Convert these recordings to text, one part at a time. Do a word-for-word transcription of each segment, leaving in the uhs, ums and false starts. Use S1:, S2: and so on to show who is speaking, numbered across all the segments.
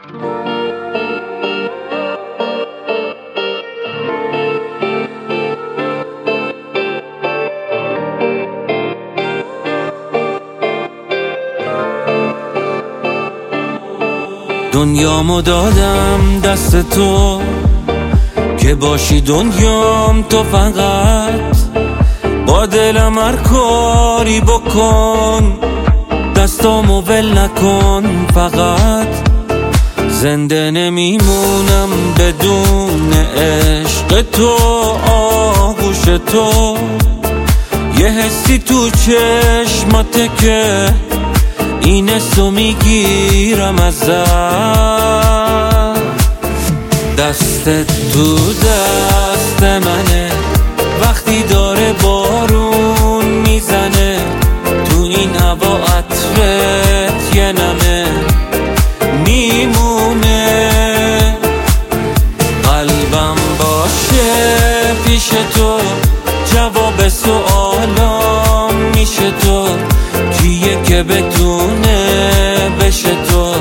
S1: دنیامو دادم دست تو که باشی دنیام تو، فقط با دلم هر کاری بکن، دستامو ول نکن. فقط زنده نمیمونم بدون عشق تو، آغوش تو، یه حسی تو چشماته که این حسو میگیرم ازت. دستت تو دست منه وقتی داره بارون میزنه، تو این هوا عطرت یه نمه میمونه. قلبم باشه پیش تو، جواب سوالام میشه تو، کیه که بتونه بشه تو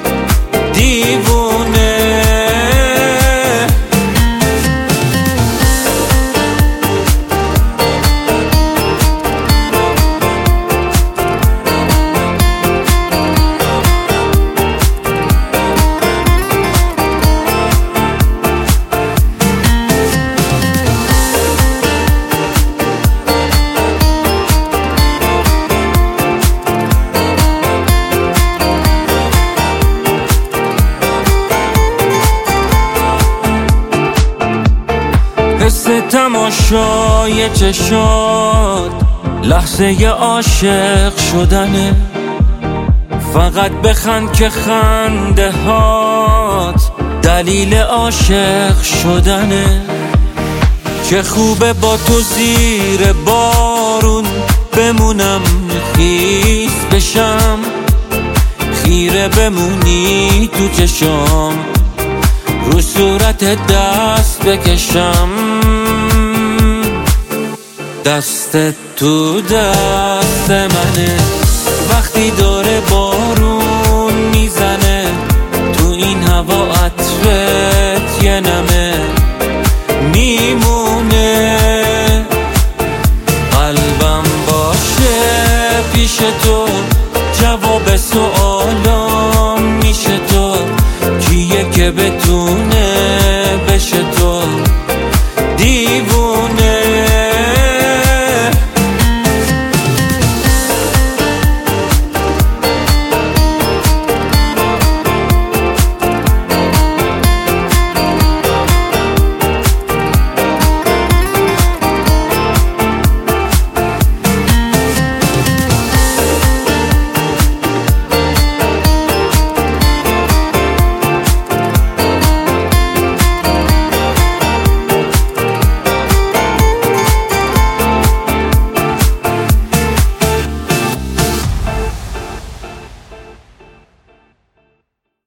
S1: دیوونه. حس تماشای چشات لحظه عاشق شدنه، فقط بخند که خنده هات دلیل عاشق شدنه. چه خوبه با تو زیر بارون بمونم، خیس بشم، خیره بمونی تو چشام، رو صورت دست بکشم. دستت تو دست منه وقتی داره بارون میزنه، تو این هوا عطرت یه نمه میمونه. قلبم باشه پیش تو، جواب سوالام میشه تو، کیه که بتونه